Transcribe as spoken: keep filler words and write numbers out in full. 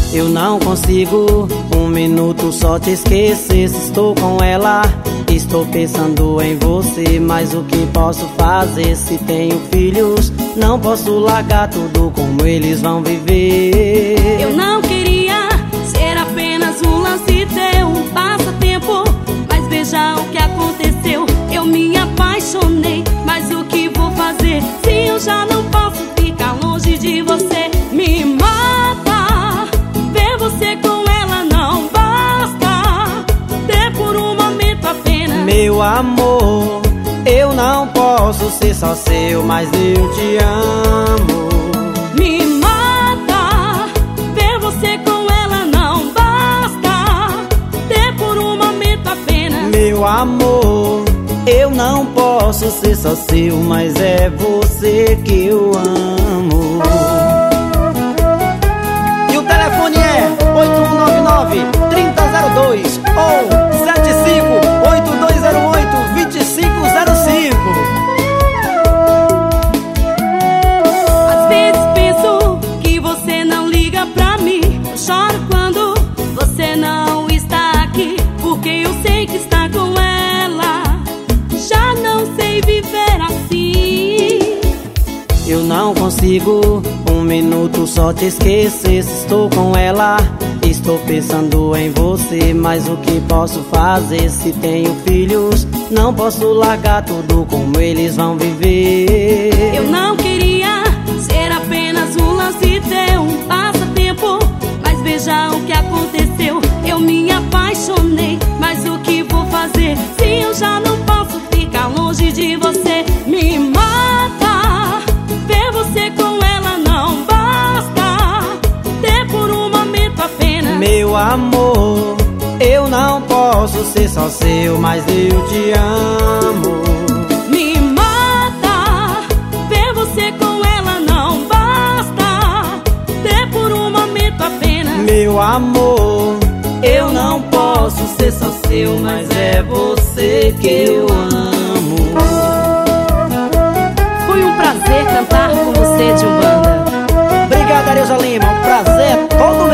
Eu não consigo um minuto só te esquecer. Se estou com ela, estou pensando em você. Mas o que posso fazer se tenho filhos? Não posso largar tudo, como eles vão viver. Eu não queria ser apenas um lance teu, um passatempo, mas veja o que aconteceu. Eu me apaixonei, mas o que vou fazer se eu já não posso ficar longe de você? Me mata, ver você com ela não basta, ter por um momento apenas. Meu amor, eu não posso ser só seu, mas eu te amo. Me mata, ver você com ela não basta, ter por um momento apenas. Meu amor, eu não posso ser só seu, mas é você que eu amo. E o telefone é oito um nove nove, três zero zero dois ou sete cinco oito dois zero oito, dois cinco zero cinco. Às vezes penso que você não liga pra mim. Eu choro quando você não está aqui, porque eu sei que está com ela. Já não sei viver assim. Eu não consigo um minuto só te esquecer. Se estou com ela, estou pensando em você. Mas o que posso fazer se tenho filhos? Não posso largar tudo, como eles vão viver. Eu não queria ser apenas um lance teu, um passatempo, mas veja o que aconteceu. Eu me apaixonei, mas o que vou fazer se eu já não posso ficar longe de você? Me mata, ver você com ela não basta, ter por um momento apenas. Meu amor, eu não posso ser só seu, mas eu te amo. Me mata, ver você com ela não basta, ter por um momento apenas. Meu amor, eu não posso ser só seu, mas é você que eu amo. Foi um prazer cantar com você de Umbanda. Obrigado, Areusa Lima, um prazer é todo